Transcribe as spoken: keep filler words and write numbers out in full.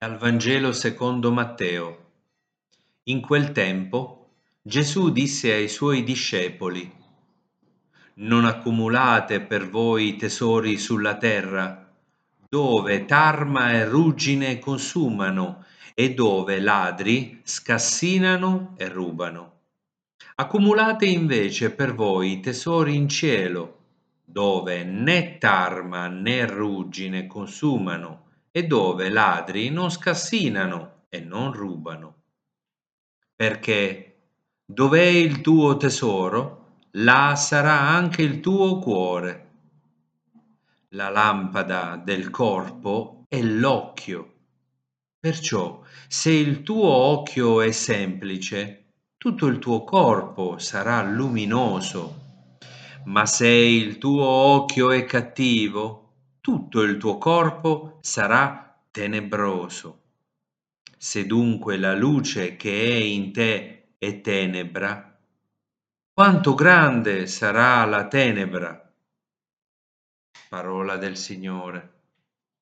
Dal Vangelo secondo Matteo. In quel tempo Gesù disse ai suoi discepoli: Non accumulate per voi tesori sulla terra, dove tarma e ruggine consumano e dove ladri scassinano e rubano. Accumulate invece per voi tesori in cielo, dove né tarma né ruggine consumano e dove ladri non scassinano e non rubano. Perché dov'è il tuo tesoro, là sarà anche il tuo cuore. La lampada del corpo è l'occhio. Perciò, se il tuo occhio è semplice, tutto il tuo corpo sarà luminoso. Ma se il tuo occhio è cattivo, tutto il tuo corpo sarà tenebroso. Se dunque la luce che è in te è tenebra, quanto grande sarà la tenebra? Parola del Signore.